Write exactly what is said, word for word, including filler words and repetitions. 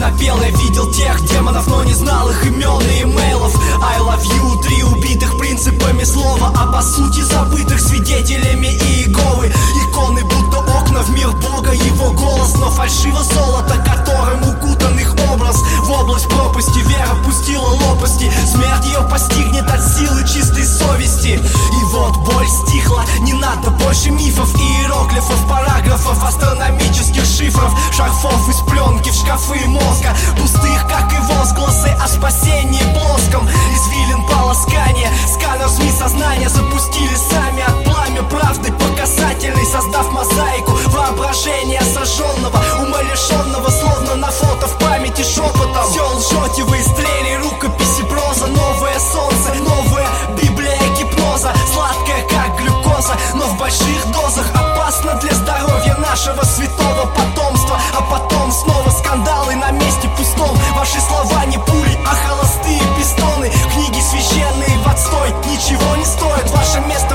напел, я видел тех демонов, но не знал их имен и имейлов. I love you, три убитых принципами слова, а по сути забытых свидетелями Иеговы. Иконы будто окна в мир Бога, его голос, но фальшиво золото, которым укутан их образ. В область пропасти вера пустила лопасти, смерть ее постигнет от силы чистой совести. И вот боль стихла, не надо больше мифов, иероглифов, параграфов, астрономических шифров, шарфов из пленки в шкафы мозга, пустых, как и возгласы о спасении плоском. Извилин полоскания, сканер СМИ сознания запустили сами от пламя правды по касательной, создав мозаику воображения сожженного, ума лишенного, словно на фото в памяти шепотом. Все лжете, вы истлели, рукописи проза, новое солнце, новая Библия гипноза, сладкая как глюкоза, но в больших дозах опасно для здоровья нашего святого потомства. А потом снова скандалы на месте пустом. Ваши слова не пули, а холостые пистоны. Книги священные в отстой ничего не стоят. Ваше место